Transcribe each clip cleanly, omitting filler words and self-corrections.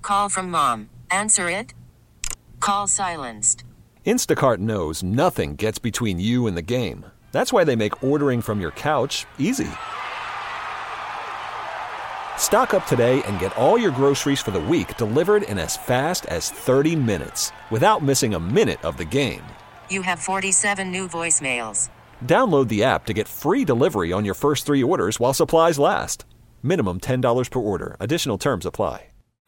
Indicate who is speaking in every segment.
Speaker 1: Call from mom. Answer it. Call silenced.
Speaker 2: Instacart knows nothing gets between you and the game. That's why they make ordering from your couch easy. Stock up today and get all your groceries for the week delivered in as fast as 30 minutes without missing a minute of the game.
Speaker 1: You have 47 new voicemails.
Speaker 2: Download the app to get free delivery on your first 3 orders while supplies last. Minimum $10 per order. Additional terms apply.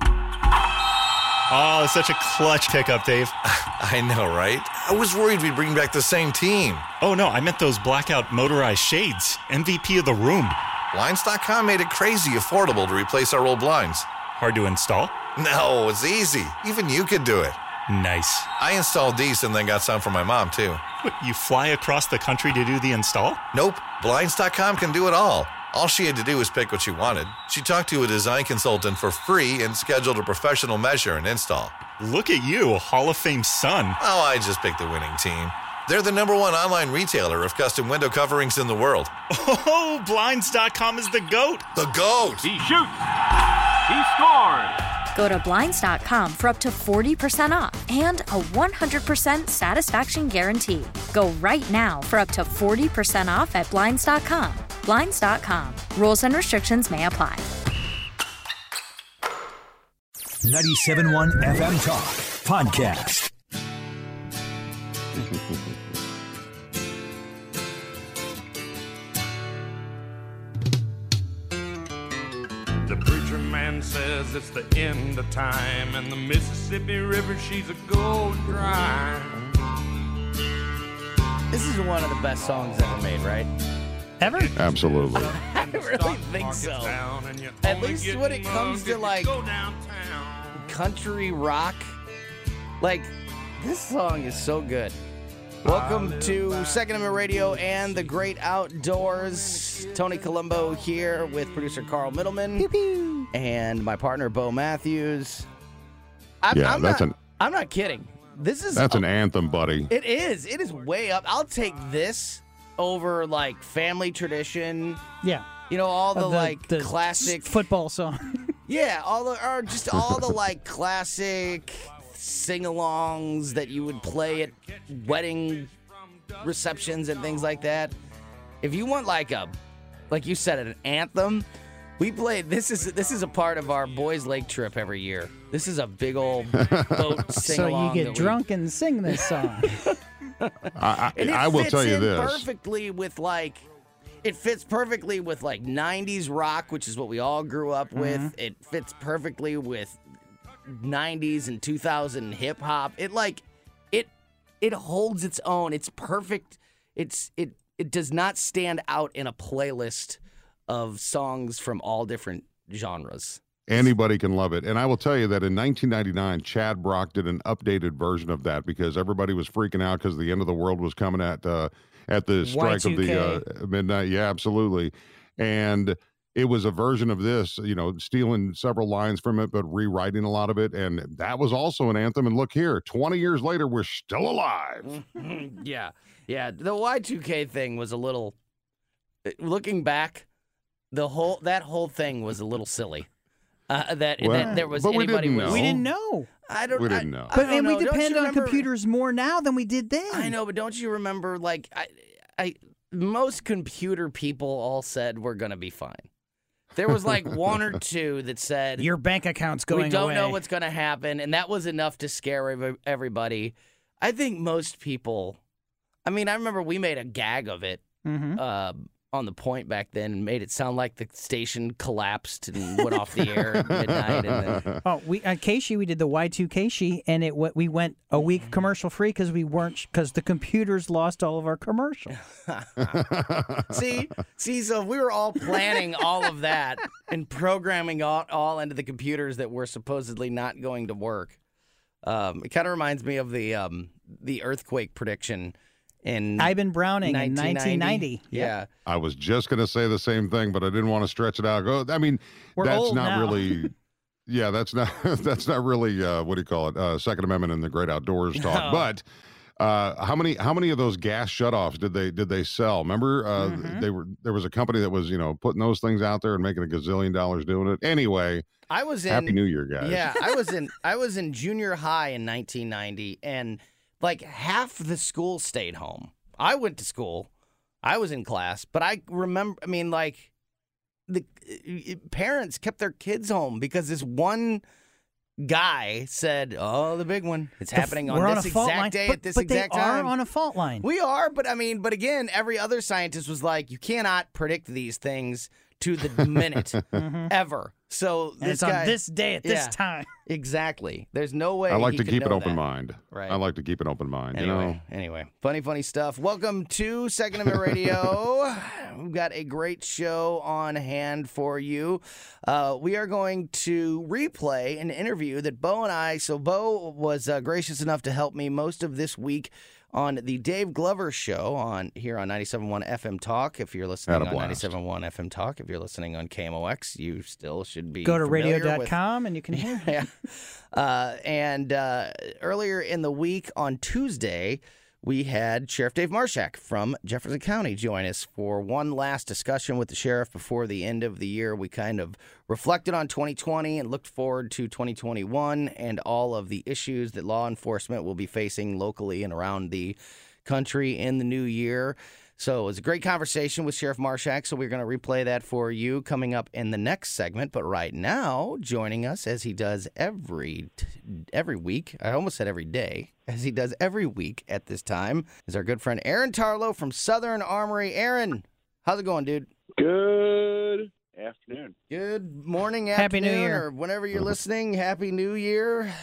Speaker 3: Oh, such a clutch pickup, Dave.
Speaker 4: I know, right? I was worried we'd bring back the same team.
Speaker 3: Oh, no, I meant those blackout motorized shades. MVP of the room.
Speaker 4: Blinds.com made it crazy affordable to replace our old blinds.
Speaker 3: Hard to install?
Speaker 4: No, it's easy. Even you could do it.
Speaker 3: Nice.
Speaker 4: I installed these and then got some for my mom, too.
Speaker 3: What, you fly across the country to do the install?
Speaker 4: Nope. Blinds.com can do it all. All she had to do was pick what she wanted. She talked to a design consultant for free and scheduled a professional measure and install.
Speaker 3: Look at you, Hall of Fame son.
Speaker 4: Oh, I just picked the winning team. They're the #1 online retailer of custom window coverings in the world.
Speaker 3: Oh, Blinds.com is the GOAT.
Speaker 4: The GOAT.
Speaker 5: He shoots. He scores.
Speaker 6: Go to Blinds.com for up to 40% off and a 100% satisfaction guarantee. Go right now for up to 40% off at Blinds.com. Blinds.com. Rules and restrictions may apply.
Speaker 7: 97.1 FM Talk Podcast.
Speaker 5: The preacher man says it's the end of time, and the Mississippi River, she's a gold dry.
Speaker 8: This is one of the best songs ever made, right?
Speaker 9: Ever?
Speaker 10: Absolutely.
Speaker 8: I really think so. At least when it comes to like country rock, like this song is so good. Welcome to Second Amendment Radio and the Great Outdoors. Tony Colombo here with producer Carl Middleman.
Speaker 9: Pew, pew.
Speaker 8: And my partner Bo Matthews. I'm not kidding. That's
Speaker 10: an anthem, buddy.
Speaker 8: It is. It is way up. I'll take this over like Family Tradition.
Speaker 9: Yeah.
Speaker 8: You know, all the classic
Speaker 9: football song.
Speaker 8: Yeah, all the like classic sing-alongs that you would play at wedding receptions and things like that. If you want like you said, an anthem, we play. This is a part of our Boys Lake trip every year. This is a big old boat sing-along.
Speaker 9: So you get drunk and sing this song.
Speaker 10: I will tell you this.
Speaker 8: It fits perfectly with like 90s rock, which is what we all grew up with.
Speaker 9: Mm-hmm.
Speaker 8: It fits perfectly with 90s and 2000 hip hop. It holds its own. It's perfect. It does not stand out in a playlist of songs from all different genres.
Speaker 10: Anybody can love it. And I will tell you that in 1999, Chad Brock did an updated version of that because everybody was freaking out because the end of the world was coming at the strike
Speaker 9: Y2K.
Speaker 10: of the midnight. Yeah, absolutely. And it was a version of this, stealing several lines from it, but rewriting a lot of it. And that was also an anthem. And look here, 20 years later, we're still alive.
Speaker 8: Yeah. Yeah. The Y2K thing was a little, looking back, that whole thing was a little silly. That there was
Speaker 10: but
Speaker 8: anybody
Speaker 10: we
Speaker 8: was.
Speaker 9: We didn't know.
Speaker 10: We didn't know.
Speaker 9: But
Speaker 8: don't know.
Speaker 9: we
Speaker 8: Don't
Speaker 9: depend
Speaker 8: you
Speaker 9: on
Speaker 8: remember-
Speaker 9: computers more now than we did then.
Speaker 8: I know, but don't you remember, like, most computer people all said we're going to be fine. There was like one or two that said,
Speaker 9: Your bank account's going away.
Speaker 8: we don't know what's going to happen, and that was enough to scare everybody. I think most people, I remember we made a gag of it on the point back then and made it sound like the station collapsed and went off the air at midnight. And then,
Speaker 9: we at Keishi we did the Y2 Keishi, and we went a week commercial free because the computers lost all of our commercials.
Speaker 8: See, so if we were all planning all of that and programming all into the computers that were supposedly not going to work, it kind of reminds me of the earthquake prediction in
Speaker 9: Ivan Browning in 1990.
Speaker 8: Yeah.
Speaker 10: I was just going to say the same thing, but I didn't want to stretch it out.
Speaker 9: We're
Speaker 10: that's
Speaker 9: old
Speaker 10: not
Speaker 9: now.
Speaker 10: really. Yeah, that's not really what do you call it? Second Amendment and the Great Outdoors talk.
Speaker 8: No.
Speaker 10: But How many of those gas shutoffs did they sell? Remember, there was a company that was putting those things out there and making $1 gazillion doing it. Anyway, Happy New Year, guys.
Speaker 8: Yeah, I was in junior high in 1990, and like half the school stayed home. I went to school, I was in class, but I remember. I mean, like the parents kept their kids home because this one guy said, "Oh, the big one. It's happening on this exact day at this exact time."
Speaker 9: But they are on a fault line.
Speaker 8: We are, but but again, every other scientist was like, "You cannot predict these things to the minute ever." So
Speaker 9: it's on this day at this time.
Speaker 8: Exactly. There's no way.
Speaker 10: I like to keep an open
Speaker 8: that.
Speaker 10: mind.
Speaker 8: Right.
Speaker 10: I like to keep an open mind.
Speaker 8: Anyway, funny stuff. Welcome to Second Amendment Radio. We've got a great show on hand for you. We are going to replay an interview that Bo and I. So Bo was gracious enough to help me most of this week on the Dave Glover Show here on 97.1 FM Talk. If you're listening on 97.1 FM Talk, if you're listening on KMOX, you still should be
Speaker 9: Go to radio.com and you can hear.
Speaker 8: And earlier in the week on Tuesday, we had Sheriff Dave Marshak from Jefferson County join us for one last discussion with the sheriff before the end of the year. We kind of reflected on 2020 and looked forward to 2021 and all of the issues that law enforcement will be facing locally and around the country in the new year. So it was a great conversation with Sheriff Marshak, so we're going to replay that for you coming up in the next segment. But right now, joining us as he does every week, I almost said every day, as he does every week at this time, is our good friend Aaron Tarlow from Southern Armory. Aaron, how's it going, dude?
Speaker 11: Good afternoon.
Speaker 8: Good morning,
Speaker 9: Happy
Speaker 8: afternoon,
Speaker 9: New Year.
Speaker 8: or whenever you're listening. Happy New Year.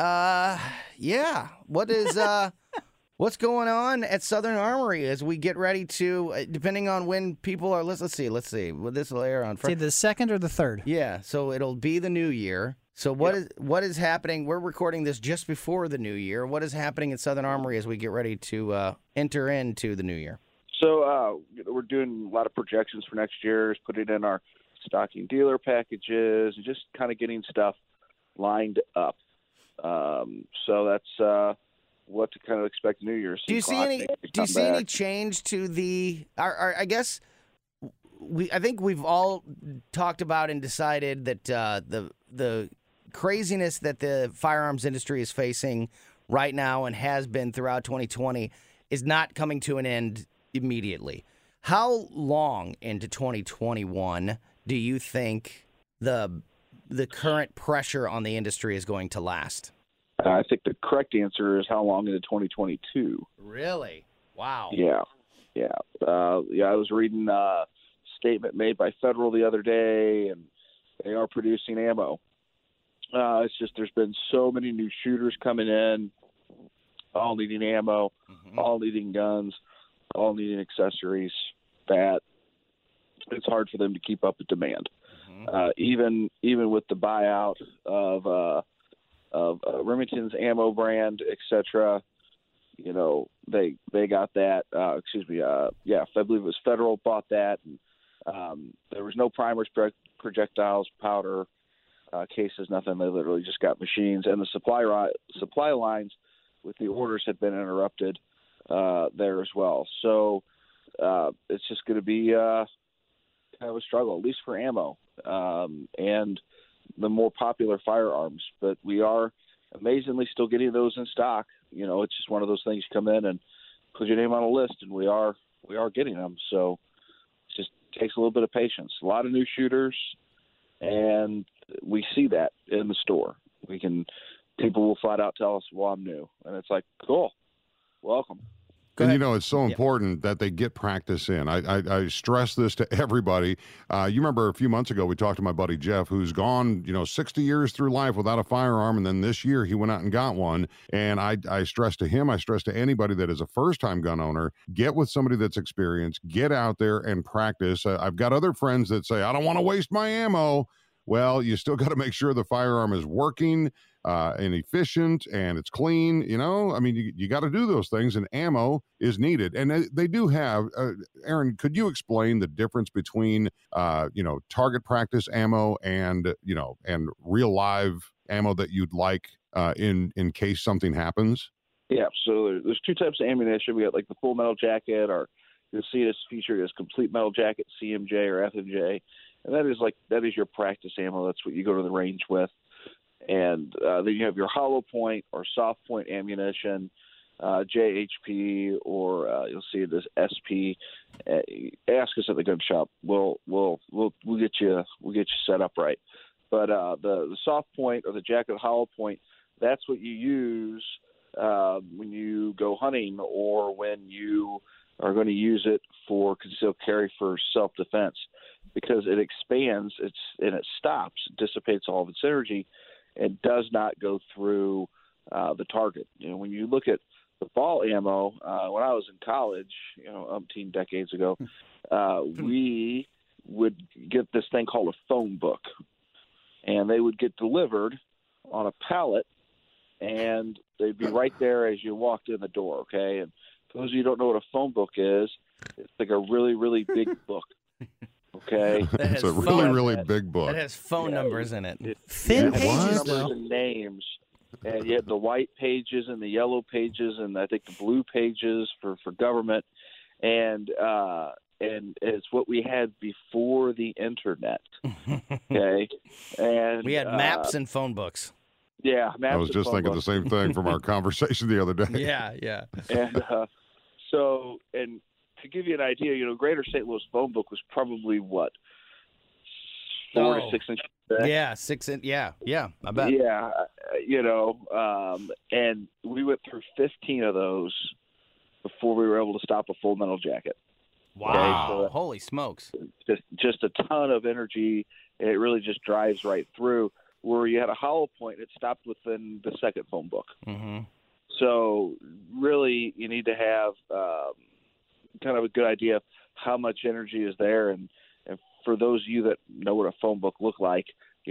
Speaker 8: Yeah. What is... What's going on at Southern Armory as we get ready to, depending on when people are, let's see, this will air on Friday.
Speaker 9: The 2nd or the 3rd?
Speaker 8: Yeah, so it'll be the new year. So what is happening? We're recording this just before the new year. What is happening at Southern Armory as we get ready to enter into the new year?
Speaker 11: So we're doing a lot of projections for next year, putting in our stocking dealer packages, and just kind of getting stuff lined up. So that's... what to kind of expect New Year's.
Speaker 8: Do you see any change to the? I guess I think we've all talked about and decided that the craziness that the firearms industry is facing right now and has been throughout 2020 is not coming to an end immediately. How long into 2021 do you think the current pressure on the industry is going to last?
Speaker 11: I think the correct answer is how long into 2022.
Speaker 8: Really? Wow.
Speaker 11: Yeah. I was reading a statement made by Federal the other day, and they are producing ammo. It's just there's been so many new shooters coming in, all needing ammo, all needing guns, all needing accessories, that it's hard for them to keep up with demand. Even with the buyout of Remington's ammo brand, etc. They got that. I believe it was Federal bought that. And, there was no primers, projectiles, powder, cases, nothing. They literally just got machines, and the supply lines with the orders had been interrupted there as well. So it's just going to be kind of a struggle, at least for ammo. And the more popular firearms, but we are amazingly still getting those in stock. It's just one of those things. You come in and put your name on a list, and we are getting them. So it just takes a little bit of patience. A lot of new shooters, and we see that in the store. People will flat out tell us, "Well, I'm new," and it's like, cool, welcome.
Speaker 10: And it's so important that they get practice in. I stress this to everybody. You remember a few months ago we talked to my buddy Jeff, who's gone 60 years through life without a firearm, and then this year he went out and got one. And I stress to him, I stress to anybody that is a first-time gun owner, get with somebody that's experienced, get out there and practice. I've got other friends that say, I don't want to waste my ammo. Well, you still got to make sure the firearm is working and efficient and it's clean. You got to do those things, and ammo is needed. And they do have, Aaron, could you explain the difference between, target practice ammo and real live ammo that you'd like in case something happens?
Speaker 11: Yeah, so there's two types of ammunition. We got like the full metal jacket, or you'll see this featured as complete metal jacket, CMJ or FMJ, and that is your practice ammo. That's what you go to the range with. And then you have your hollow point or soft point ammunition, JHP, or you'll see it as SP. Ask us at the gun shop. We'll get you set up right. But the soft point or the jacket hollow point, that's what you use when you go hunting or when you are going to use it for concealed carry for self-defense, because it expands, and it stops, dissipates all of its energy, and does not go through the target. When you look at the ball ammo, when I was in college, umpteen decades ago, we would get this thing called a phone book, and they would get delivered on a pallet, and they'd be right there as you walked in the door, okay? And for those of you who don't know what a phone book is, it's like a really, really big book, okay?
Speaker 10: It's a really big book.
Speaker 8: It has phone numbers in it.
Speaker 9: Thin pages,
Speaker 11: numbers
Speaker 9: though.
Speaker 11: and names. And you had the white pages and the yellow pages and I think the blue pages for government. And it's what we had before the internet, okay? And
Speaker 8: we had maps and phone books.
Speaker 11: Yeah,
Speaker 10: I was just thinking the same thing from our conversation the other day.
Speaker 8: Yeah.
Speaker 11: And so, and to give you an idea, Greater St. Louis phone book was probably what, 4 to 6 inches thick?
Speaker 8: Yeah, 6 inch. Yeah, I bet.
Speaker 11: Yeah, and we went through 15 of those before we were able to stop a full metal jacket.
Speaker 8: Wow!
Speaker 11: Okay, so
Speaker 8: holy smokes!
Speaker 11: Just a ton of energy. It really just drives right through. Where you had a hollow point, it stopped within the second phone book.
Speaker 8: Mm-hmm.
Speaker 11: So really, you need to have kind of a good idea of how much energy is there. And for those of you that know what a phone book look like,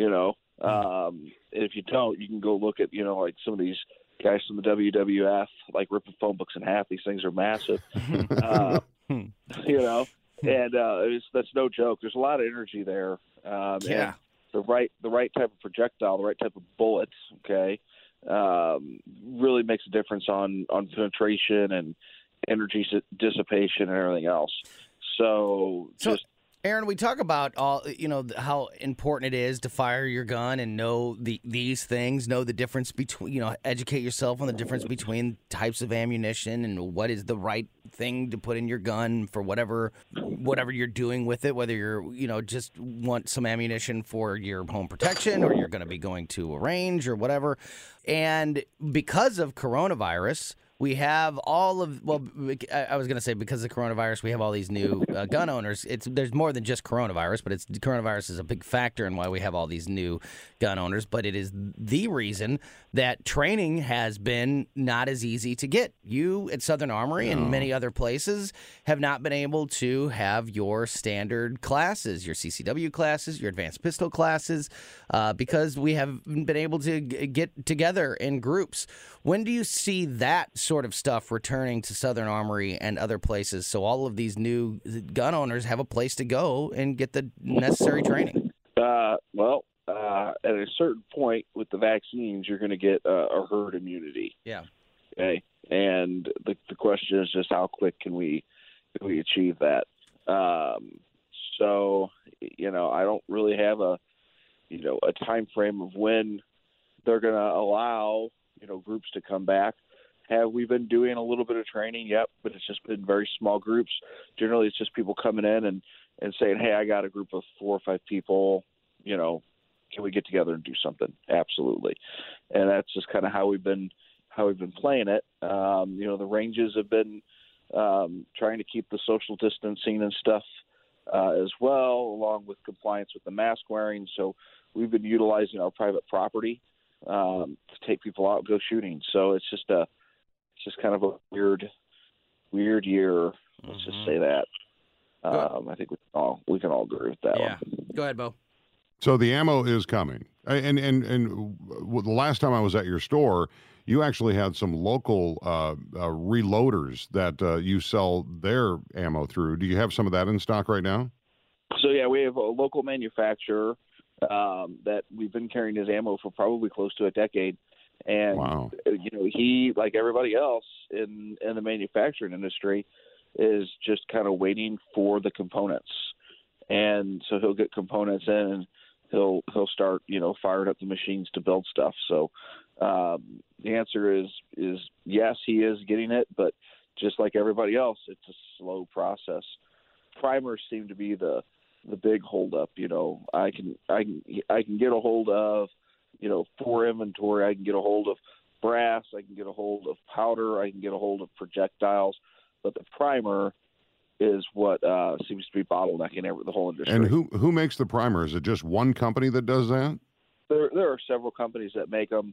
Speaker 11: if you don't, you can go look at, like some of these guys from the WWF, like ripping phone books in half. These things are massive, and that's no joke. There's a lot of energy there.
Speaker 8: Yeah.
Speaker 11: And the right type of projectile, the right type of bullets, okay, really makes a difference on penetration and energy dissipation and everything else. So just
Speaker 8: Aaron, we talk about how important it is to fire your gun and know these things, know the difference between, educate yourself on the difference between types of ammunition and what is the right thing to put in your gun for whatever you're doing with it, whether you're, just want some ammunition for your home protection or you're going to be going to a range or whatever. And because of coronavirus, we have I was going to say because of coronavirus, we have all these new gun owners. There's more than just coronavirus, but coronavirus is a big factor in why we have all these new gun owners. But it is the reason that training has been not as easy to get. You at Southern Armory and many other places have not been able to have your standard classes, your CCW classes, your advanced pistol classes, because we haven't been able to get together in groups. When do you see that sort of stuff returning to Southern Armory and other places so all of these new gun owners have a place to go and get the necessary training?
Speaker 11: At a certain point with the vaccines, you're going to get a herd immunity.
Speaker 8: Yeah.
Speaker 11: Okay. And the question is just how quick can we achieve that? So, I don't really have a time frame of when they're going to allow, groups to come back. Have we been doing a little bit of training? Yep, but it's just been very small groups. Generally, it's just people coming in and saying, hey, I got a group of 4 or 5 people, can we get together and do something? Absolutely. And that's just kind of how we've been playing it. The ranges have been trying to keep the social distancing and stuff as well, along with compliance with the mask wearing. So we've been utilizing our private property to take people out and go shooting. So it's just kind of a weird year. Let's just say that. I think we can all agree with that one.
Speaker 8: Go ahead, Bo.
Speaker 10: So the ammo is coming, and the last time I was at your store, you actually had some local reloaders that you sell their ammo through. Do you have some of that in stock right now?
Speaker 11: So yeah, we have a local manufacturer that we've been carrying his ammo for probably close to a decade. And
Speaker 10: Wow.
Speaker 11: He, like everybody else in the manufacturing industry, is just kind of waiting for the components. And so he'll get components in, and he'll start firing up the machines to build stuff. So the answer is yes, he is getting it, but just like everybody else, it's a slow process. Primers seem to be the big holdup. I can get a hold of for inventory. I can get a hold of brass. I can get a hold of powder. I can get a hold of projectiles. But the primer is what seems to be bottlenecking the whole industry.
Speaker 10: And who makes the primer? Is it just one company that does that?
Speaker 11: There are several companies that make them,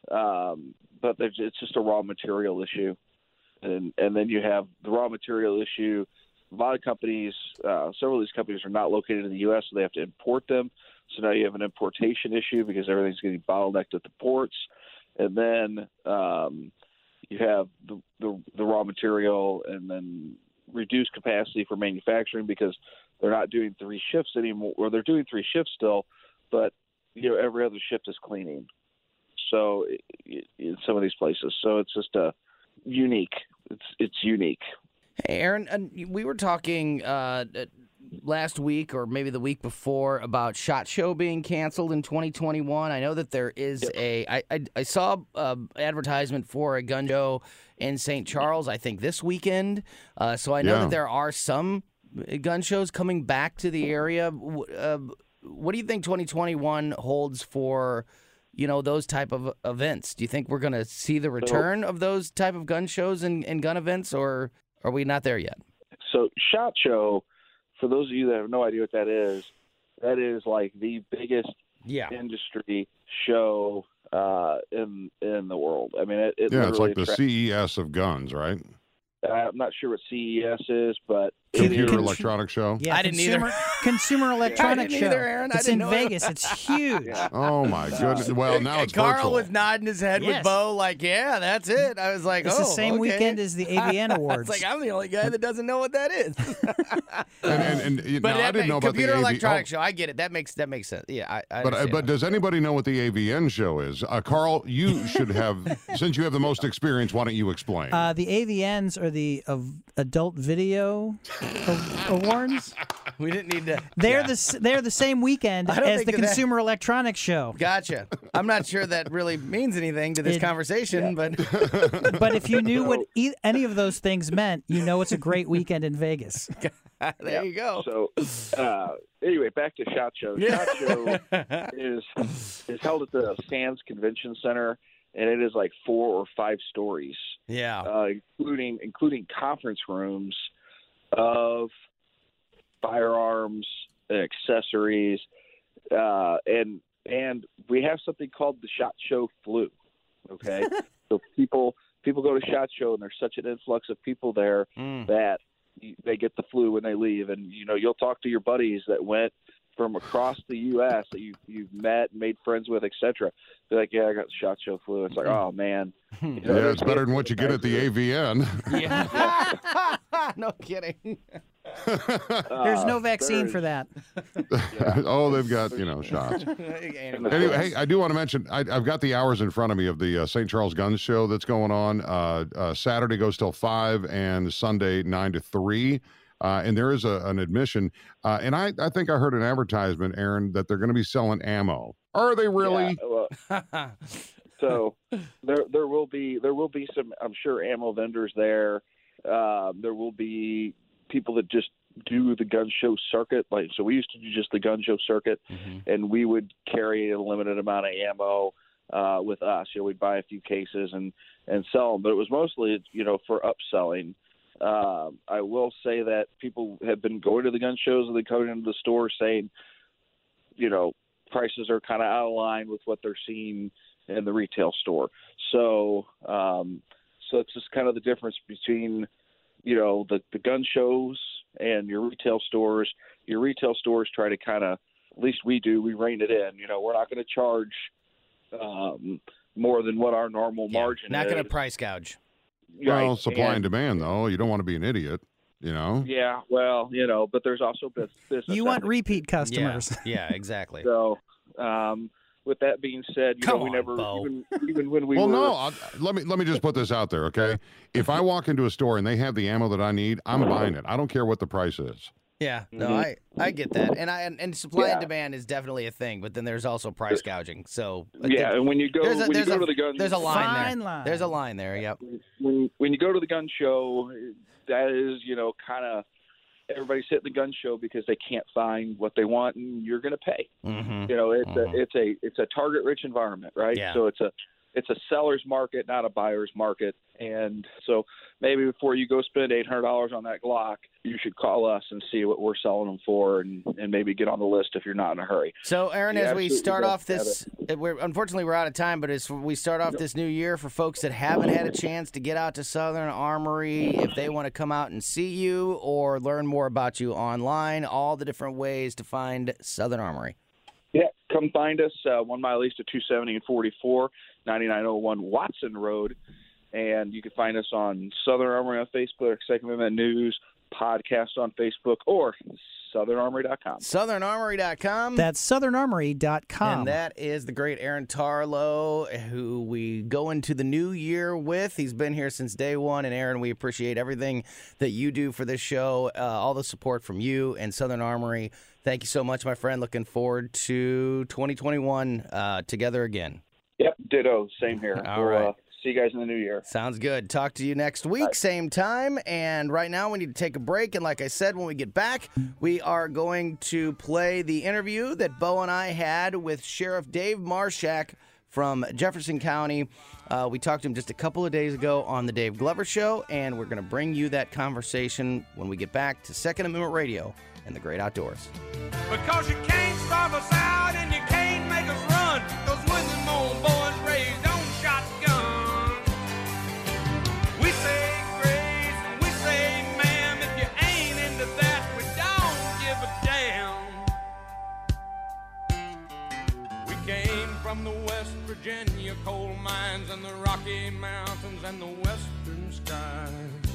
Speaker 11: but it's just a raw material issue. And then you have the raw material issue. A lot of companies, several of these companies are not located in the U.S., so they have to import them. So now you have an importation issue because everything's getting bottlenecked at the ports. And then you have the raw material, and then reduced capacity for manufacturing because they're not doing 3 shifts anymore, or they're doing 3 shifts still, but every other shift is cleaning. So in some of these places, so it's just unique. It's unique.
Speaker 8: Hey, Aaron, we were talking last week or maybe the week before about SHOT Show being canceled in 2021. I know that there is I saw advertisement for a gun show in St. Charles, I think this weekend. So I know that there are some gun shows coming back to the area. What do you think 2021 holds for, those type of events? Do you think we're going to see the return of those type of gun shows and gun events, or are we not there yet?
Speaker 11: So SHOT Show, for those of you that have no idea what that is like the biggest industry show in the world. I mean, it
Speaker 10: it's like the CES of guns, right?
Speaker 11: I'm not sure what CES is, but
Speaker 10: Computer Electronic Show.
Speaker 9: Yeah,
Speaker 8: I didn't either.
Speaker 9: Consumer Electronic Show.
Speaker 8: Either, Aaron.
Speaker 9: It's in Vegas. It's huge.
Speaker 10: Oh my goodness! Well, now it's
Speaker 8: Carl
Speaker 10: virtual.
Speaker 8: was nodding his head with Bo, like, yeah, that's it. I was like,
Speaker 9: it's the same weekend as the AVN Awards.
Speaker 8: It's like, I'm the only guy that doesn't know what that is.
Speaker 10: But I didn't know about
Speaker 8: Computer
Speaker 10: the
Speaker 8: Electronic Show. I get it. That makes sense. Yeah, I
Speaker 10: But does anybody know what the AVN show is? Carl, you should have, since you have the most experience. Why don't you explain?
Speaker 9: The AVNs are the Adult Video Awards.
Speaker 8: We didn't need to.
Speaker 9: They're the same weekend as the Consumer Electronics Show.
Speaker 8: Gotcha. I'm not sure that really means anything to this conversation, but
Speaker 9: but if you knew what any of those things meant, it's a great weekend in Vegas.
Speaker 8: There you go.
Speaker 11: So anyway, back to SHOT Show. SHOT Show is held at the Sands Convention Center, and it is like 4 or 5 stories.
Speaker 8: Yeah,
Speaker 11: including conference rooms of firearms, accessories, and we have something called the SHOT Show flu. Okay, so people go to SHOT Show, and there's such an influx of people there that they get the flu when they leave. And you'll talk to your buddies that went from across the U.S. that you've met, made friends with, etc. They're like, yeah, I got the SHOT Show flu. It's like, oh man,
Speaker 10: it's better than what you get at the AVN.
Speaker 8: Yeah, no kidding.
Speaker 9: There's no vaccine for that.
Speaker 10: Oh, they've got shots. Anyway, hey, I do want to mention I've got the hours in front of me of the St. Charles Gun Show that's going on. Saturday goes till 5 and Sunday 9 to 3. And there is an admission. And I think I heard an advertisement, Aaron, that they're going to be selling ammo. Are they really?
Speaker 11: Yeah, well, so there will be some, I'm sure, ammo vendors there. There will be people that just do the gun show circuit. So we used to do just the gun show circuit, and we would carry a limited amount of ammo with us. We'd buy a few cases and sell them, but it was mostly for upselling. I will say that people have been going to the gun shows and then coming into the store saying, prices are kind of out of line with what they're seeing in the retail store. So it's just kind of the difference between, the gun shows and your retail stores. Your retail stores try to kind of, at least we do, we rein it in. We're not going to charge more than what our normal margin is.
Speaker 8: Not going to price gouge.
Speaker 10: Well,
Speaker 11: Right.
Speaker 10: supply and demand, though. You don't want to be an idiot,
Speaker 11: Yeah, well, but there's also business.
Speaker 9: You want repeat customers.
Speaker 8: Yeah, exactly.
Speaker 11: So, with that being said, we never even when we
Speaker 10: well,
Speaker 11: were.
Speaker 10: no, let me just put this out there, okay? If I walk into a store and they have the ammo that I need, I'm buying it. I don't care what the price is.
Speaker 8: Yeah, no, I get that, and supply and demand is definitely a thing, but then there's also price gouging. So
Speaker 11: and when you go to the gun,
Speaker 8: there's a line there. There's a line there. Yep.
Speaker 11: When you go to the gun show, that is kind of everybody's hitting the gun show because they can't find what they want, and you're going to pay.
Speaker 8: Mm-hmm.
Speaker 11: It's a target-rich environment, right?
Speaker 8: Yeah.
Speaker 11: So it's a seller's market, not a buyer's market. And so maybe before you go spend $800 on that Glock, you should call us and see what we're selling them for, and maybe get on the list if you're not in a hurry.
Speaker 8: So, Aaron, as we start off this, unfortunately we're out of time, but as we start off this new year, for folks that haven't had a chance to get out to Southern Armory, if they want to come out and see you or learn more about you online, all the different ways to find Southern Armory.
Speaker 11: Yeah, come find us, 1 mile east of 270 and 44, 9901 Watson Road. And you can find us on Southern Armory on Facebook, Second Amendment News, podcast on Facebook, or SouthernArmory.com.
Speaker 8: SouthernArmory.com.
Speaker 9: That's SouthernArmory.com.
Speaker 8: And that is the great Aaron Tarlow, who we go into the new year with. He's been here since day one. And, Aaron, we appreciate everything that you do for this show, all the support from you and Southern Armory. Thank you so much, my friend. Looking forward to 2021 together again.
Speaker 11: Yep, ditto. Same here.
Speaker 8: All right.
Speaker 11: See you guys in the new year.
Speaker 8: Sounds good. Talk to you next week, same time. And right now we need to take a break. And like I said, when we get back, we are going to play the interview that Bo and I had with Sheriff Dave Marshak from Jefferson County. We talked to him just a couple of days ago on the Dave Glover Show, and we're going to bring you that conversation when we get back to Second Amendment Radio and the Great Outdoors.
Speaker 5: Because you can't starve us out and you can't make us run. Those women old boys raised on shotgun. We say grace and we say ma'am. If you ain't into that, we don't give a damn. We came from the West Virginia coal mines and the Rocky Mountains and the western skies.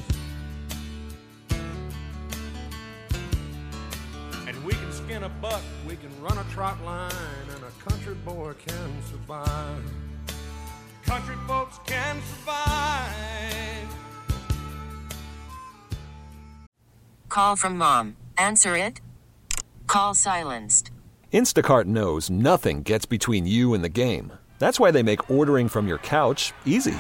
Speaker 5: And we can skin a buck, we can run a trot line, and a country boy can survive. Country folks can survive.
Speaker 1: Call from mom. Answer it. Call silenced.
Speaker 2: Instacart knows nothing gets between you and the game. That's why they make ordering from your couch easy.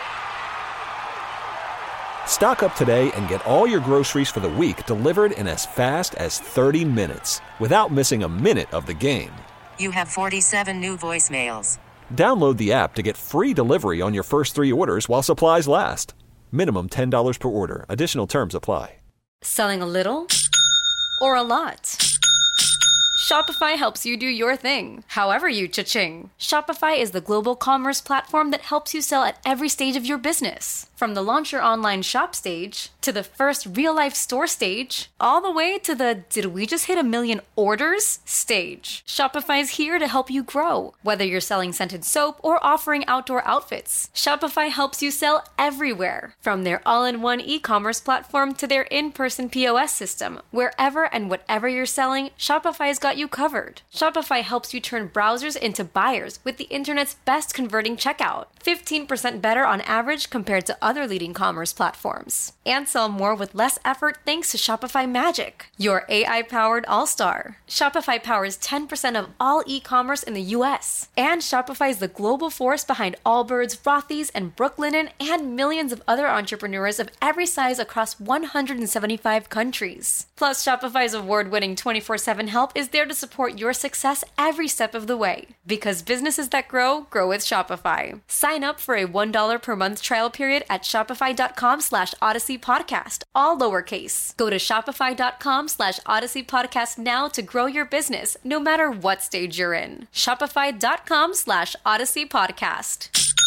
Speaker 2: Stock up today and get all your groceries for the week delivered in as fast as 30 minutes without missing a minute of the game.
Speaker 1: You have 47 new voicemails.
Speaker 2: Download the app to get free delivery on your first 3 orders while supplies last. Minimum $10 per order. Additional terms apply.
Speaker 12: Selling a little or a lot? Shopify helps you do your thing, however you cha-ching. Shopify is the global commerce platform that helps you sell at every stage of your business. From the launch your online shop stage, to the first real-life store stage, all the way to the did we just hit 1 million orders stage. Shopify is here to help you grow. Whether you're selling scented soap or offering outdoor outfits, Shopify helps you sell everywhere. From their all-in-one e-commerce platform to their in-person POS system, wherever and whatever you're selling, Shopify's got you covered. Shopify helps you turn browsers into buyers with the internet's best converting checkout. 15% better on average compared to other leading commerce platforms. And sell more with less effort thanks to Shopify Magic, your AI-powered all-star. Shopify powers 10% of all e-commerce in the U.S. And Shopify is the global force behind Allbirds, Rothy's, and Brooklinen, and millions of other entrepreneurs of every size across 175 countries. Plus, Shopify's award-winning 24/7 help is there to support your success every step of the way. Because businesses that grow, grow with Shopify. Sign up for a $1 per month trial period at shopify.com/Odyssey Podcast, all lowercase. Go to shopify.com/Odyssey Podcast now to grow your business, no matter what stage you're in. Shopify.com/Odyssey Podcast.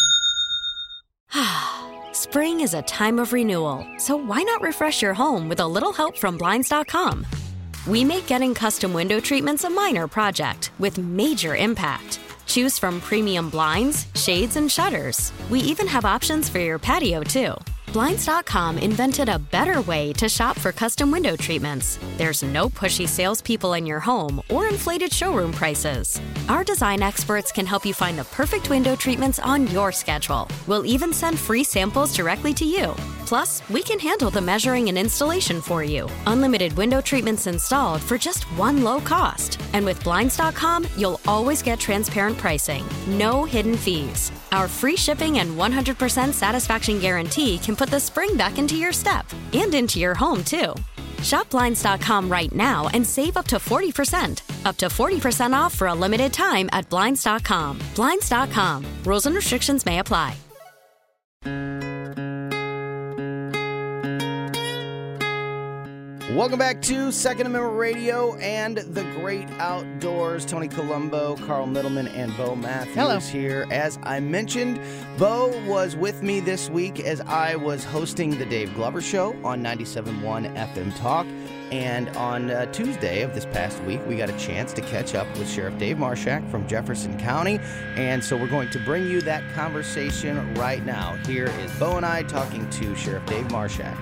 Speaker 6: Spring is a time of renewal, so why not refresh your home with a little help from Blinds.com? We make getting custom window treatments a minor project with major impact. Choose from premium blinds, shades, and shutters. We even have options for your patio, too. Blinds.com invented a better way to shop for custom window treatments. There's no pushy salespeople in your home or inflated showroom prices. Our design experts can help you find the perfect window treatments on your schedule. We'll even send free samples directly to you. Plus, we can handle the measuring and installation for you. Unlimited window treatments installed for just one low cost. And with Blinds.com, you'll always get transparent pricing. No hidden fees. Our free shipping and 100% satisfaction guarantee can put the spring back into your step and into your home, too. Shop Blinds.com right now and save up to 40%. Up to 40% off for a limited time at Blinds.com. Blinds.com. Rules and restrictions may apply.
Speaker 8: Welcome back to Second Amendment Radio and the Great Outdoors. Tony Colombo, Carl Middleman, and Bo Matthews here. As I mentioned, Bo was with me this week as I was hosting the Dave Glover Show on 97.1 FM Talk. And on Tuesday of this past week, we got a chance to catch up with Sheriff Dave Marshak from Jefferson County. And so we're going to bring you that conversation right now. Here is Bo and I talking to Sheriff Dave Marshak.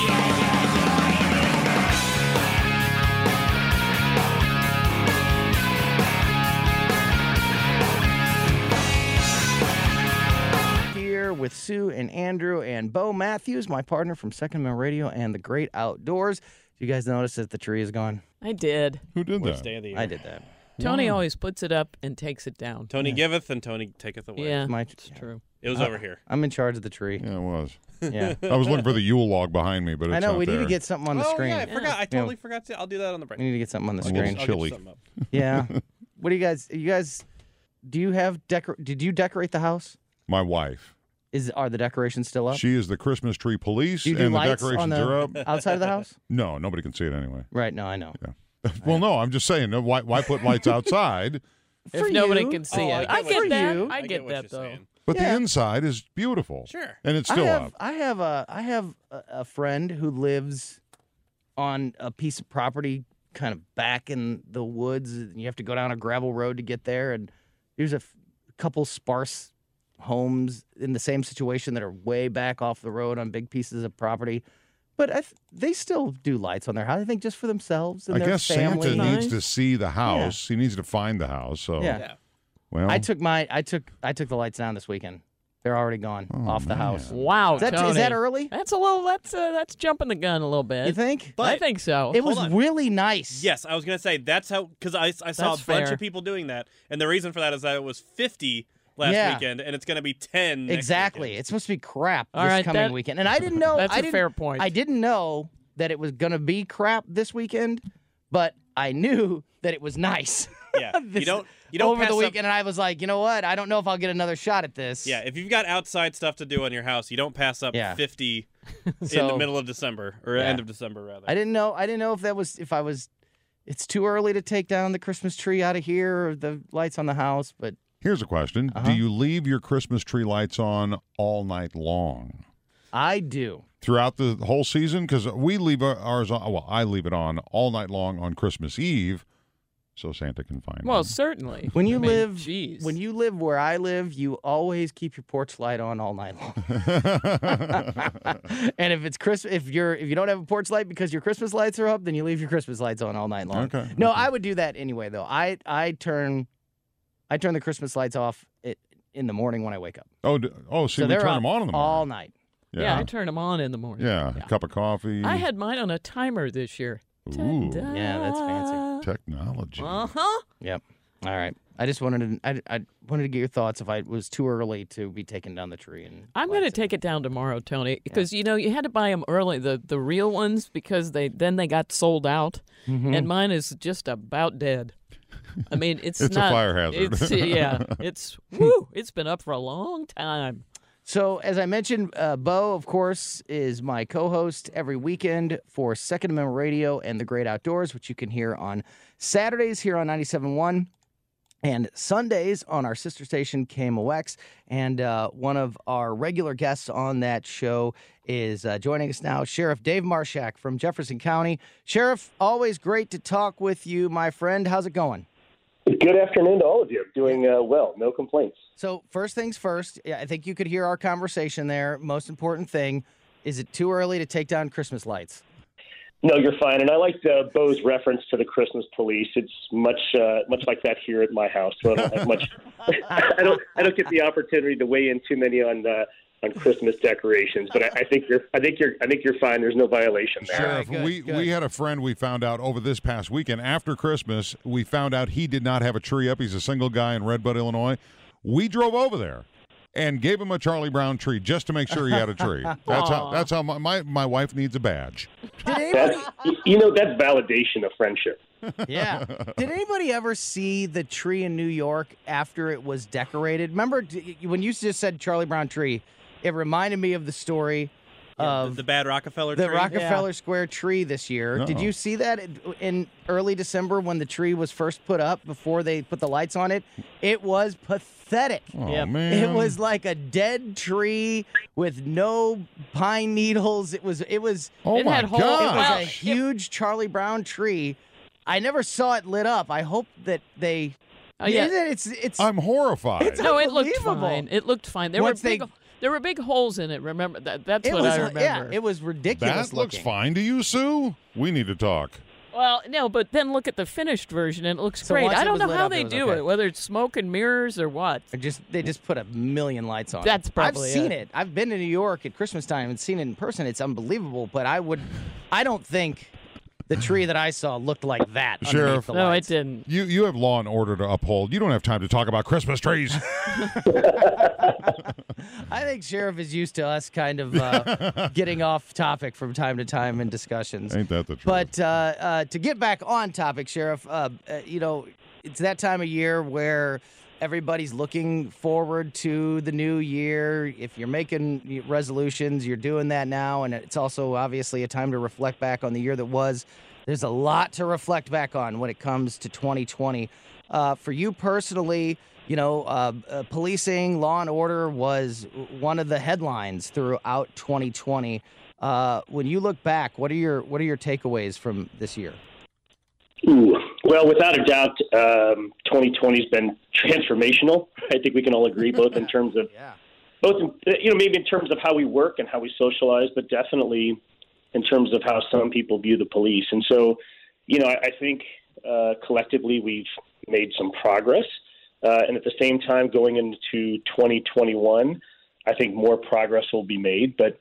Speaker 8: With Sue and Andrew and Bo Matthews, my partner from Second Amendment Radio and the Great Outdoors. You guys notice that the tree is gone?
Speaker 13: I did.
Speaker 10: Who did
Speaker 14: Worst
Speaker 10: that?
Speaker 14: day of the year.
Speaker 8: I did that.
Speaker 13: Tony always puts it up and takes it down.
Speaker 14: Tony giveth and Tony taketh away.
Speaker 13: Yeah, it's true.
Speaker 14: It was over here.
Speaker 8: I'm in charge of the tree.
Speaker 10: Yeah, it was.
Speaker 8: Yeah.
Speaker 10: I was looking for the Yule log behind me, but it's
Speaker 8: I know,
Speaker 10: not
Speaker 8: we
Speaker 10: there.
Speaker 8: need to get something on the screen.
Speaker 14: Yeah, I forgot. I totally forgot to. I'll do that on the break.
Speaker 8: We need to get something on the
Speaker 10: A
Speaker 8: screen.
Speaker 10: little chilly.
Speaker 8: Yeah. What do you guys, do you have, did you decorate the house?
Speaker 10: My wife.
Speaker 8: Are the decorations still up?
Speaker 10: She is the Christmas tree police,
Speaker 8: Do you do
Speaker 10: and the
Speaker 8: lights
Speaker 10: decorations
Speaker 8: on the
Speaker 10: are up.
Speaker 8: outside of the house?
Speaker 10: No, nobody can see it anyway.
Speaker 8: Right, no, I know.
Speaker 10: Yeah. Well, no, I'm just saying, why put lights outside?
Speaker 13: If nobody can see it. I get that.
Speaker 8: you.
Speaker 13: I get that, though.
Speaker 10: But
Speaker 8: Yeah.
Speaker 10: the inside is beautiful.
Speaker 14: Sure.
Speaker 10: And it's still up.
Speaker 8: I have a friend who lives on a piece of property kind of back in the woods, and you have to go down a gravel road to get there, and there's a couple sparse homes in the same situation that are way back off the road on big pieces of property. But they still do lights on their house, I think, just for themselves and
Speaker 10: I
Speaker 8: their
Speaker 10: guess
Speaker 8: family.
Speaker 10: Santa needs to see the house. He needs to find the house. So,
Speaker 8: Yeah.
Speaker 10: well,
Speaker 8: I took the lights down this weekend. They're already gone off the house.
Speaker 13: Wow,
Speaker 8: Is that
Speaker 13: Tony.
Speaker 8: early?
Speaker 13: That's a little. That's jumping the gun a little bit.
Speaker 8: You think?
Speaker 13: I think so.
Speaker 8: It was
Speaker 14: Hold on.
Speaker 8: really nice.
Speaker 14: Yes, I was going to say that's how, because I saw
Speaker 13: That's
Speaker 14: a bunch
Speaker 13: fair.
Speaker 14: of people doing that. And the reason for that is that it was 50 last weekend, and it's going to be 10 next
Speaker 8: Exactly.
Speaker 14: weekend.
Speaker 8: It's supposed to be crap
Speaker 13: All
Speaker 8: this
Speaker 13: right,
Speaker 8: coming weekend. And I didn't know.
Speaker 13: That's
Speaker 8: I
Speaker 13: a
Speaker 8: didn't,
Speaker 13: fair point.
Speaker 8: I didn't know that it was going to be crap this weekend, but I knew that it was nice.
Speaker 14: Yeah, you don't
Speaker 8: over
Speaker 14: pass
Speaker 8: the
Speaker 14: up-
Speaker 8: weekend, and I was like, you know what? I don't know if I'll get another shot at this.
Speaker 14: Yeah, if you've got outside stuff to do on your house, you don't pass up 50 in the
Speaker 8: So-
Speaker 14: middle of December, or
Speaker 8: Yeah.
Speaker 14: end of December, rather.
Speaker 8: I didn't know if it's too early to take down the Christmas tree out of here or the lights on the house, but
Speaker 10: here's a question. Do you leave your Christmas tree lights on all night long?
Speaker 8: I do.
Speaker 10: Throughout the whole season? Because we leave ours on, well, I leave it on all night long on Christmas Eve so Santa can find
Speaker 13: Well,
Speaker 10: it.
Speaker 13: certainly.
Speaker 8: When you
Speaker 13: Geez.
Speaker 8: when you live where I live, you always keep your porch light on all night long. And if it's if you don't have a porch light because your Christmas lights are up, then you leave your Christmas lights on all night long.
Speaker 10: Okay.
Speaker 8: No, I would do that anyway though. I turn the Christmas lights off in the morning when I wake up.
Speaker 10: So we
Speaker 8: they're
Speaker 10: turn
Speaker 8: up
Speaker 10: them on in the morning.
Speaker 8: all night.
Speaker 13: Yeah, I turn them on in the morning.
Speaker 10: Yeah, a cup of coffee.
Speaker 13: I had mine on a timer this year.
Speaker 10: Ooh.
Speaker 8: Yeah, that's fancy.
Speaker 10: Technology.
Speaker 13: Uh-huh.
Speaker 8: Yep. All right. I just wanted to I wanted to get your thoughts if it was too early to be taking down the tree. And
Speaker 13: I'm going to take it down tomorrow, Tony, because you had to buy them early, the real ones, because they got sold out, and mine is just about dead. I mean, it's
Speaker 10: It's
Speaker 13: not
Speaker 10: a fire hazard.
Speaker 13: It's been up for a long time.
Speaker 8: So, as I mentioned, Bo, of course, is my co-host every weekend for Second Amendment Radio and the Great Outdoors, which you can hear on Saturdays here on 97.1 and Sundays on our sister station, KMOX. And one of our regular guests on that show is joining us now, Sheriff Dave Marshak from Jefferson County. Sheriff, always great to talk with you, my friend. How's it going?
Speaker 15: Good afternoon to all of you. Doing well. No complaints.
Speaker 8: So first things first, I think you could hear our conversation there. Most important thing, Is it too early to take down Christmas lights?
Speaker 15: No, you're fine. And I like Bo's reference to the Christmas police. It's much like that here at my house. So I don't have much. I don't get the opportunity to weigh in too many on Christmas decorations. But I think you're fine. There's no violation there.
Speaker 10: Sheriff, we had a friend we found out over this past weekend after Christmas. We found out he did not have a tree up. He's a single guy in Redbud, Illinois. We drove over there and gave him a Charlie Brown tree just to make sure he had a tree. That's how my wife needs a badge.
Speaker 15: That's validation of friendship.
Speaker 8: Yeah. Did anybody ever see the tree in New York after it was decorated? Remember when you just said Charlie Brown tree, it reminded me of the story of
Speaker 14: the bad Rockefeller tree.
Speaker 8: The Rockefeller Square tree this year.
Speaker 10: Uh-oh.
Speaker 8: Did you see that in early December when the tree was first put up before they put the lights on it? It was pathetic.
Speaker 10: Oh, man.
Speaker 8: It was like a dead tree with no pine needles. It was
Speaker 10: Oh, my
Speaker 8: It was
Speaker 10: gosh.
Speaker 8: a huge Charlie Brown tree. I never saw it lit up. I hope that they it's
Speaker 10: I'm horrified.
Speaker 8: It's
Speaker 13: No, it looked
Speaker 8: unbelievable.
Speaker 13: fine. It looked fine. There were big holes in it. Remember that's what I remember.
Speaker 8: Yeah, it was ridiculous.
Speaker 10: That looks fine to you, Sue? We need to talk.
Speaker 13: Well, no, but then look at the finished version, and it looks
Speaker 8: So
Speaker 13: great.
Speaker 8: once
Speaker 13: I
Speaker 8: it
Speaker 13: don't
Speaker 8: was
Speaker 13: know
Speaker 8: lit
Speaker 13: how
Speaker 8: up,
Speaker 13: they
Speaker 8: it was
Speaker 13: do
Speaker 8: okay.
Speaker 13: it, whether it's smoke and mirrors or what.
Speaker 8: They just put a million lights on.
Speaker 13: That's probably
Speaker 8: I've seen
Speaker 13: it.
Speaker 8: it. I've been to New York at Christmas time and seen it in person. It's unbelievable. But I don't think the tree that I saw looked like that.
Speaker 10: Sheriff,
Speaker 8: underneath the
Speaker 13: No,
Speaker 8: lights.
Speaker 13: it didn't.
Speaker 10: You have law and order to uphold. You don't have time to talk about Christmas trees.
Speaker 8: I think Sheriff is used to us kind of getting off topic from time to time in discussions.
Speaker 10: Ain't that the truth?
Speaker 8: But to get back on topic, Sheriff, it's that time of year where everybody's looking forward to the new year. If you're making resolutions, you're doing that now. And it's also obviously a time to reflect back on the year that was. There's a lot to reflect back on when it comes to 2020. For you personally, policing, law and order was one of the headlines throughout 2020. When you look back, what are your takeaways from this year?
Speaker 15: Ooh. Well, without a doubt, 2020 has been transformational. I think we can all agree, both in terms of maybe in terms of how we work and how we socialize, but definitely in terms of how some people view the police. And so, I think collectively we've made some progress. And at the same time, going into 2021, I think more progress will be made. But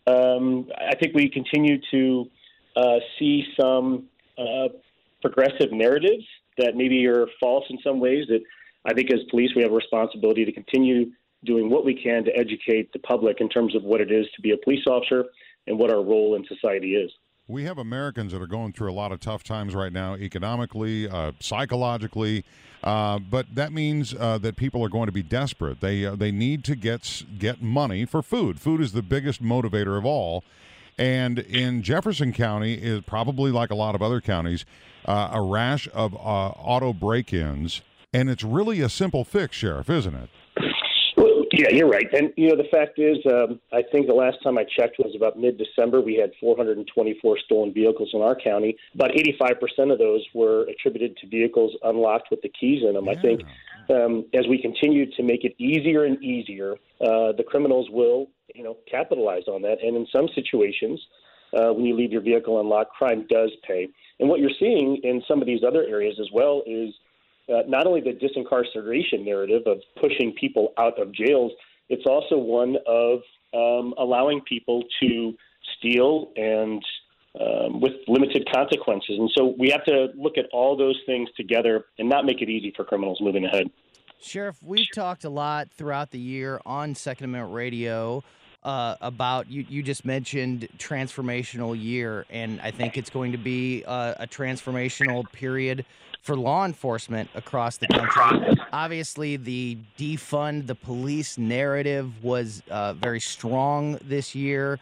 Speaker 15: I think we continue to see some progressive narratives that maybe are false in some ways, that I think as police we have a responsibility to continue doing what we can to educate the public in terms of what it is to be a police officer and what our role in society is.
Speaker 10: We have Americans that are going through a lot of tough times right now, economically, psychologically, but that means that people are going to be desperate. They need to get money for food. Food is the biggest motivator of all. And in Jefferson County, is probably like a lot of other counties, a rash of auto break-ins, and it's really a simple fix, Sheriff, isn't it?
Speaker 15: Well, yeah, you're right. And, the fact is, I think the last time I checked was about mid-December. We had 424 stolen vehicles in our county. About 85% of those were attributed to vehicles unlocked with the keys in them. Yeah. I think as we continue to make it easier and easier, the criminals will capitalize on that. And in some situations, when you leave your vehicle unlocked, crime does pay. And what you're seeing in some of these other areas as well is not only the disincarceration narrative of pushing people out of jails, it's also one of allowing people to steal and with limited consequences. And so we have to look at all those things together and not make it easy for criminals moving ahead.
Speaker 8: Sheriff, we've talked a lot throughout the year on Second Amendment Radio about, you just mentioned transformational year, and I think it's going to be a transformational period for law enforcement across the country. Obviously, the defund the police narrative was very strong this year.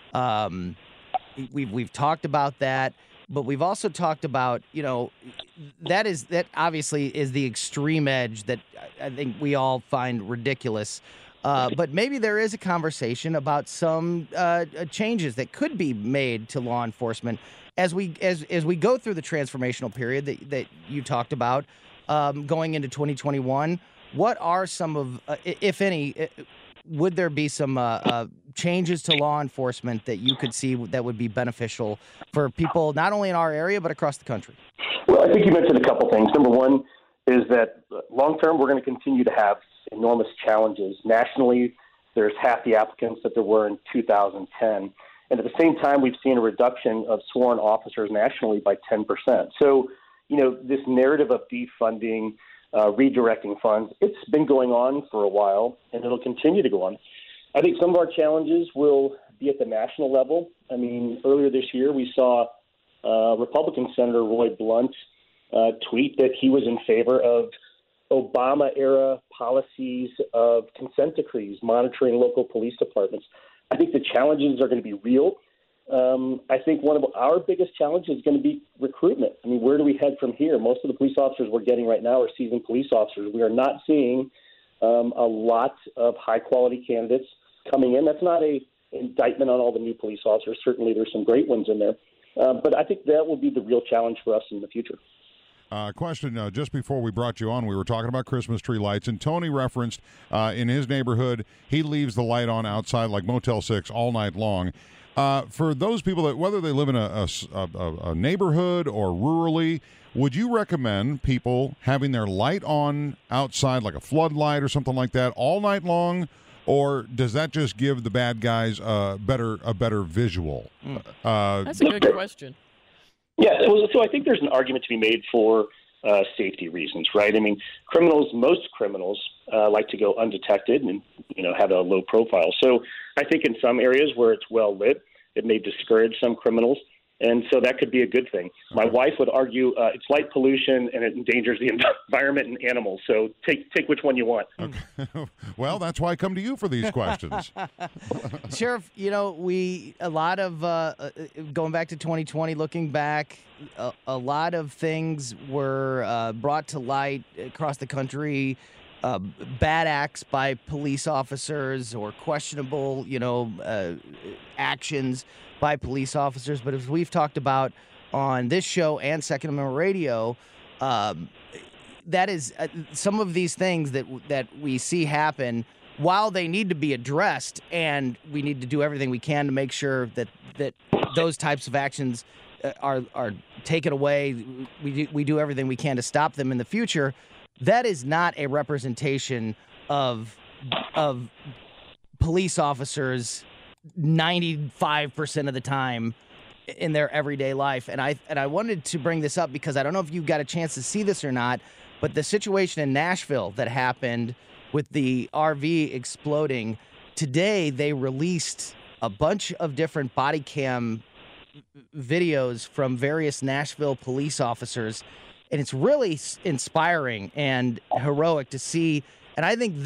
Speaker 8: We've talked about that. But we've also talked about, that obviously is the extreme edge that I think we all find ridiculous. But maybe there is a conversation about some changes that could be made to law enforcement as we go through the transformational period that you talked about going into 2021. What are some of, if any, would there be some changes to law enforcement that you could see that would be beneficial for people not only in our area but across the country?
Speaker 15: Well, I think you mentioned a couple things. Number one is that long term, we're going to continue to have enormous challenges. Nationally, there's half the applicants that there were in 2010. And at the same time, we've seen a reduction of sworn officers nationally by 10%. So, this narrative of defunding, redirecting funds, it's been going on for a while, and it'll continue to go on. I think some of our challenges will be at the national level. I mean, earlier this year, we saw Republican Senator Roy Blunt tweet that he was in favor of Obama-era policies of consent decrees, monitoring local police departments. I think the challenges are going to be real. I think one of our biggest challenges is going to be recruitment. I mean, where do we head from here? Most of the police officers we're getting right now are seasoned police officers. We are not seeing a lot of high-quality candidates coming in. That's not an indictment on all the new police officers. Certainly there's some great ones in there. But I think that will be the real challenge for us in the future.
Speaker 10: Question, just before we brought you on, we were talking about Christmas tree lights, and Tony referenced in his neighborhood, he leaves the light on outside like Motel 6 all night long. For those people that, whether they live in a neighborhood or rurally, would you recommend people having their light on outside like a floodlight or something like that all night long? Or does that just give the bad guys a better visual?
Speaker 13: That's a good question.
Speaker 15: Yeah, so I think there's an argument to be made for safety reasons, right? I mean, most criminals like to go undetected and, have a low profile. So I think in some areas where it's well lit, it may discourage some criminals. And so that could be a good thing. My wife would argue it's light pollution and it endangers the environment and animals. So take which one you want.
Speaker 10: Okay. Well, that's why I come to you for these questions.
Speaker 8: Sheriff, a lot of, going back to 2020, looking back, a lot of things were brought to light across the country. Bad acts by police officers or questionable, actions by police officers. But as we've talked about on this show and Second Amendment Radio, that is some of these things that we see happen, while they need to be addressed, and we need to do everything we can to make sure that those types of actions are taken away. We do everything we can to stop them in the future. That is not a representation of police officers 95% of the time in their everyday life. And I wanted to bring this up because I don't know if you got a chance to see this or not, but the situation in Nashville that happened with the RV exploding, today they released a bunch of different body cam videos from various Nashville police officers. And it's really inspiring and heroic to see. And I think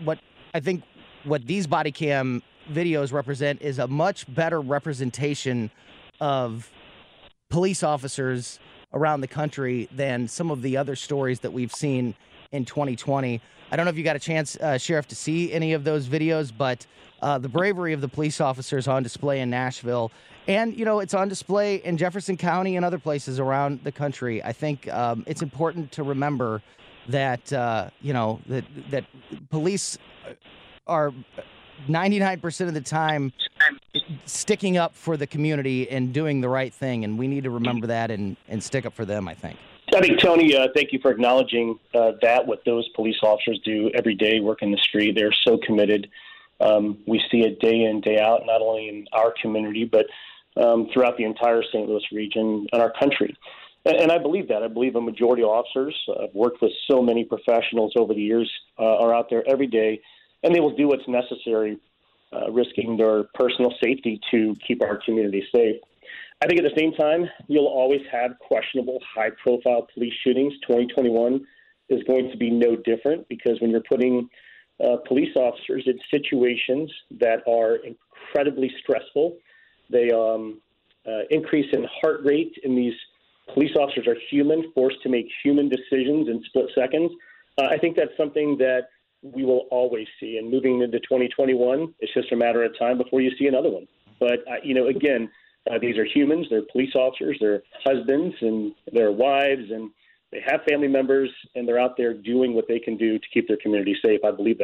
Speaker 8: what these body cam videos represent is a much better representation of police officers around the country than some of the other stories that we've seen in 2020. I don't know if you got a chance, Sheriff, to see any of those videos, but the bravery of the police officers on display in Nashville. And, it's on display in Jefferson County and other places around the country. I think it's important to remember that, that police are 99% of the time sticking up for the community and doing the right thing. And we need to remember that and stick up for them, I think.
Speaker 15: I think, Tony, thank you for acknowledging what those police officers do every day, working the street. They're so committed. We see it day in, day out, not only in our community, but throughout the entire St. Louis region and our country. And I believe that. I believe a majority of officers, I've worked with so many professionals over the years, are out there every day, and they will do what's necessary, risking their personal safety to keep our community safe. I think at the same time, you'll always have questionable, high-profile police shootings. 2021 is going to be no different, because when you're putting police officers in situations that are incredibly stressful, they increase in heart rate, and these police officers are human, forced to make human decisions in split seconds. I think that's something that we will always see. And moving into 2021, it's just a matter of time before you see another one. But, again, these are humans. They're police officers. They're husbands and their wives, and they have family members, and they're out there doing what they can do to keep their community safe. I believe that.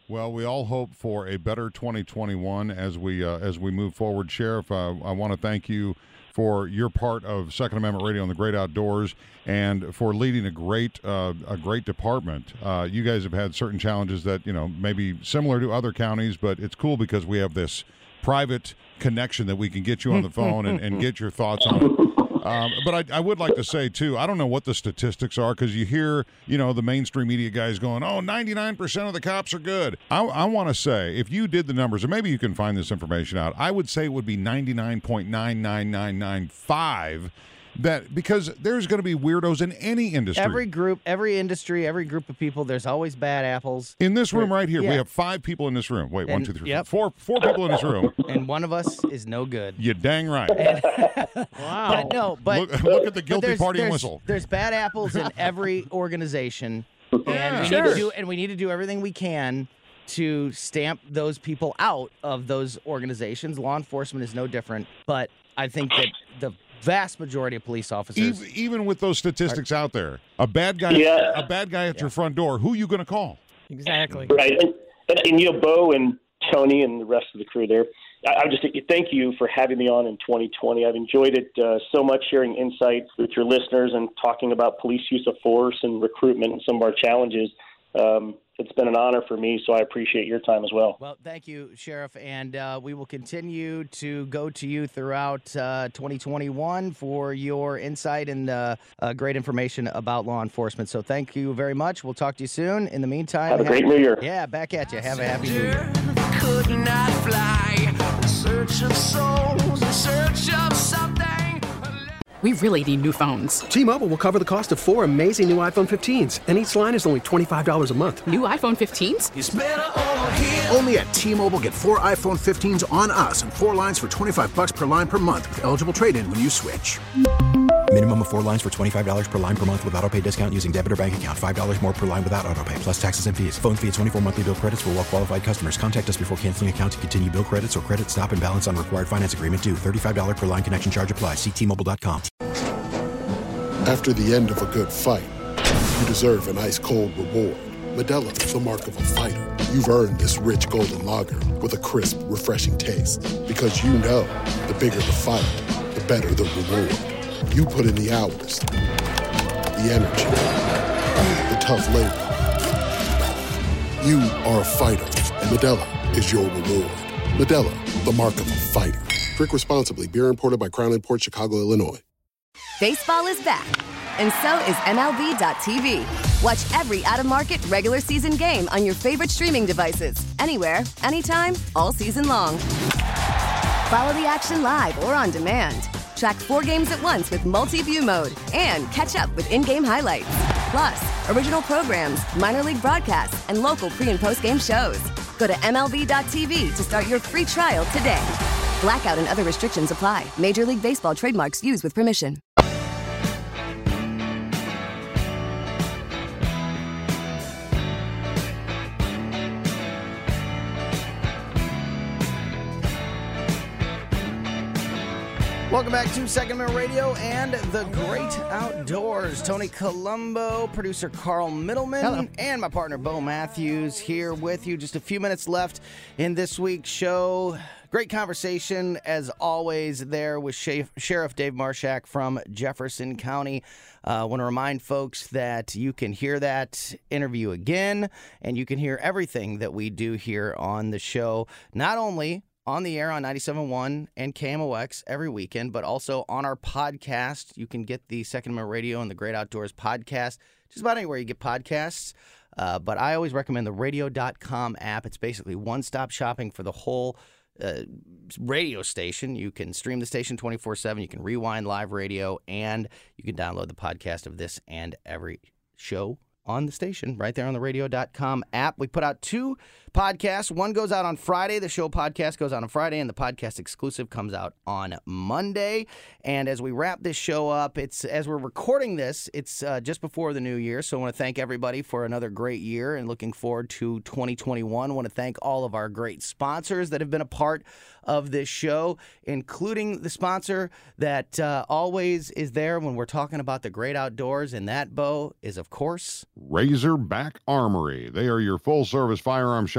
Speaker 10: Well, we all hope for a better 2021 as we move forward. Sheriff, I want to thank you for your part of Second Amendment Radio and the Great Outdoors, and for leading a great department. You guys have had certain challenges that maybe similar to other counties, but it's cool because we have this private connection that we can get you on the phone and get your thoughts on it. But I would like to say, too, I don't know what the statistics are, because you hear, the mainstream media guys going, 99% of the cops are good. I want to say, if you did the numbers, and maybe you can find this information out, I would say it would be 99.99995. That because there's going to be weirdos in any industry.
Speaker 8: Every group, every industry, every group of people, there's always bad apples.
Speaker 10: In this room right here, we have 5 people in this room. Wait, 1, 2, 3, 4 people in this room.
Speaker 8: And one of us is no good.
Speaker 10: You dang right.
Speaker 8: Wow. But
Speaker 10: look at the guilty party and whistle.
Speaker 8: There's bad apples in every organization. And we need to do everything we can to stamp those people out of those organizations. Law enforcement is no different. But I think that the vast majority of police officers,
Speaker 10: even with those statistics out there, a bad guy at your front door, who are you going to call?
Speaker 13: Exactly.
Speaker 15: Right. And Bo and Tony and the rest of the crew there, I just thank you for having me on in 2020. I've enjoyed it so much, sharing insights with your listeners and talking about police use of force and recruitment and some of our challenges. It's been an honor for me, so I appreciate your time as well.
Speaker 8: Well, thank you, Sheriff, and we will continue to go to you throughout 2021 for your insight and great information about law enforcement. So thank you very much. We'll talk to you soon. In the meantime,
Speaker 15: have a great New Year.
Speaker 8: Yeah, back at you. Have a happy New Year.
Speaker 5: Could not fly in search of souls, in search of something.
Speaker 16: We really need new phones.
Speaker 17: T-Mobile will cover the cost of 4 amazing new iPhone 15s, and each line is only $25 a month.
Speaker 16: New iPhone 15s?
Speaker 5: It's better over here.
Speaker 18: Only at T-Mobile, get 4 iPhone 15s on us and 4 lines for $25 per line per month with eligible trade-in when you switch.
Speaker 19: Minimum of 4 lines for $25 per line per month with autopay discount using debit or bank account. $5 more per line without autopay, plus taxes and fees. Phone fee at 24 monthly bill credits for well-qualified customers. Contact us before canceling account to continue bill credits or credit stop and balance on required finance agreement due. $35 per line connection charge applies. See T-Mobile.com.
Speaker 20: After the end of a good fight, you deserve an ice-cold reward. Modelo is the mark of a fighter. You've earned this rich golden lager with a crisp, refreshing taste. Because you know, the bigger the fight, the better the reward. You put in the hours, the energy, the tough labor. You are a fighter, and Modelo is your reward. Modelo, the mark of a fighter. Drink responsibly. Beer imported by Crown Imports, Chicago, Illinois.
Speaker 21: Baseball is back, and so is MLB.tv. Watch every out-of-market, regular season game on your favorite streaming devices, anywhere, anytime, all season long. Follow the action live or on demand. Track 4 games at once with multi-view mode and catch up with in-game highlights. Plus, original programs, minor league broadcasts, and local pre- and post-game shows. Go to MLB.tv to start your free trial today. Blackout and other restrictions apply. Major League Baseball trademarks used with permission.
Speaker 8: Welcome back to Second Amendment Radio and the Great Outdoors. Tony Colombo, producer Carl Middleman,
Speaker 9: Hello.
Speaker 8: And my partner Bo Matthews here with you. Just a few minutes left in this week's show. Great conversation, as always, there with Sheriff Dave Marshak from Jefferson County. I want to remind folks that you can hear that interview again, and you can hear everything that we do here on the show, not only on the air on 97.1 and KMOX every weekend, but also on our podcast. You can get the Second Amendment Radio and the Great Outdoors podcast just about anywhere you get podcasts. But I always recommend the radio.com app. It's basically one-stop shopping for the whole radio station. You can stream the station 24/7. You can rewind live radio, and you can download the podcast of this and every show on the station right there on the radio.com app. We put out 2 podcasts. One goes out on Friday. The show podcast goes out on Friday, and the podcast exclusive comes out on Monday. And as we wrap this show up, as we're recording this, it's just before the new year. So I want to thank everybody for another great year and looking forward to 2021. I want to thank all of our great sponsors that have been a part of this show, including the sponsor that always is there when we're talking about the great outdoors, and that, Bo, is, of course,
Speaker 10: Razorback Armory. They are your full-service firearm shop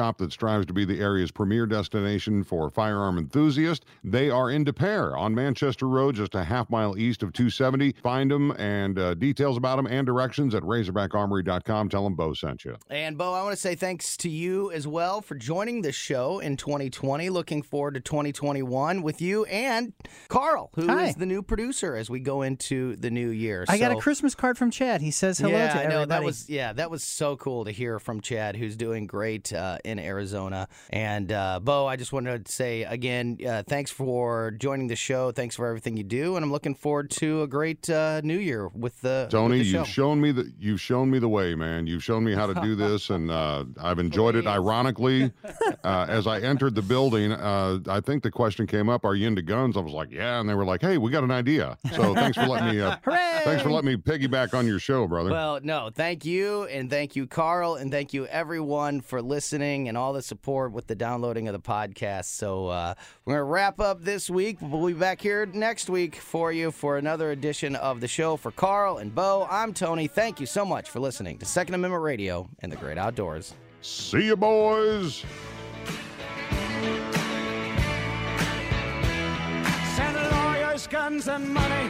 Speaker 10: shop that strives to be the area's premier destination for firearm enthusiasts. They are in Des Peres on Manchester Road, just a half-mile east of 270. Find them and details about them and directions at RazorbackArmory.com. Tell them Bo sent you.
Speaker 8: And, Bo, I want to say thanks to you as well for joining the show in 2020. Looking forward to 2021 with you and Carl, who is the new producer as we go into the new year.
Speaker 9: I got a Christmas card from Chad. He says hello to everybody.
Speaker 8: I know. That was so cool to hear from Chad, who's doing great in Arizona. And, Bo, I just wanted to say again, thanks for joining the show. Thanks for everything you do. And I'm looking forward to a great new year with the
Speaker 10: Tony,
Speaker 8: with the show.
Speaker 10: you've shown me the way, man. You've shown me how to do this, and I've enjoyed it. Ironically, as I entered the building, I think the question came up, "Are you into guns?" I was like, "Yeah," and they were like, "Hey, we got an idea." So thanks for letting me. Thanks for letting me piggyback on your show, brother.
Speaker 8: Well, no, thank you, and thank you, Carl, and thank you everyone for listening and all the support with the downloading of the podcast. So we're gonna wrap up this week. We'll be back here next week for you for another edition of the show. For Carl and Bo, I'm Tony. Thank you so much for listening to Second Amendment Radio and the Great Outdoors.
Speaker 10: See you, boys.
Speaker 5: Send lawyers, guns, and money.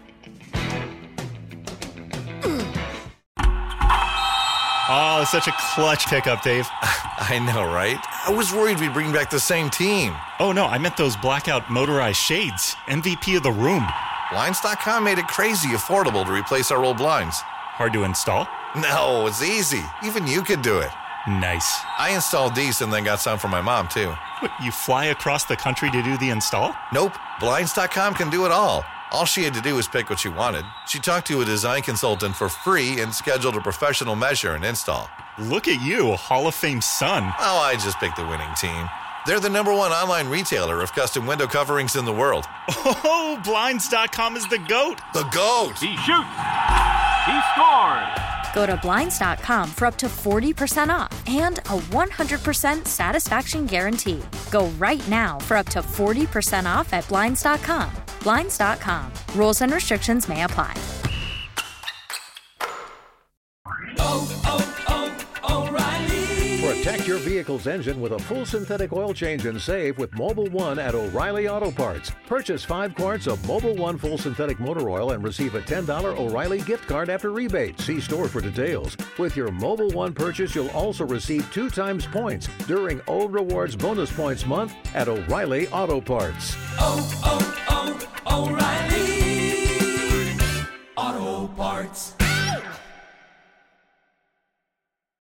Speaker 3: Oh, it's such a clutch pickup, Dave.
Speaker 4: I know, right? I was worried we'd bring back the same team.
Speaker 3: Oh, no, I meant those blackout motorized shades. MVP of the room.
Speaker 4: Blinds.com made it crazy affordable to replace our old blinds.
Speaker 3: Hard to install?
Speaker 4: No, it's easy. Even you could do it.
Speaker 3: Nice.
Speaker 4: I installed these and then got some for my mom, too.
Speaker 3: What, you fly across the country to do the install?
Speaker 4: Nope. Blinds.com can do it all. All she had to do was pick what she wanted. She talked to a design consultant for free and scheduled a professional measure and install.
Speaker 3: Look at you, Hall of Fame son.
Speaker 4: Oh, I just picked the winning team. They're the #1 online retailer of custom window coverings in the world.
Speaker 3: Oh, Blinds.com is the GOAT.
Speaker 4: The GOAT!
Speaker 5: He shoots. He scores.
Speaker 6: Go to Blinds.com for up to 40% off and a 100% satisfaction guarantee. Go right now for up to 40% off at Blinds.com. Blinds.com. Rules and restrictions may apply.
Speaker 22: O'Reilly. Protect your vehicle's engine with a full synthetic oil change and save with Mobil 1 at O'Reilly Auto Parts. Purchase 5 quarts of Mobil 1 full synthetic motor oil and receive a $10 O'Reilly gift card after rebate. See store for details. With your Mobil 1 purchase, you'll also receive 2 times points during O Rewards Bonus Points Month at O'Reilly Auto Parts.
Speaker 5: O'Reilly.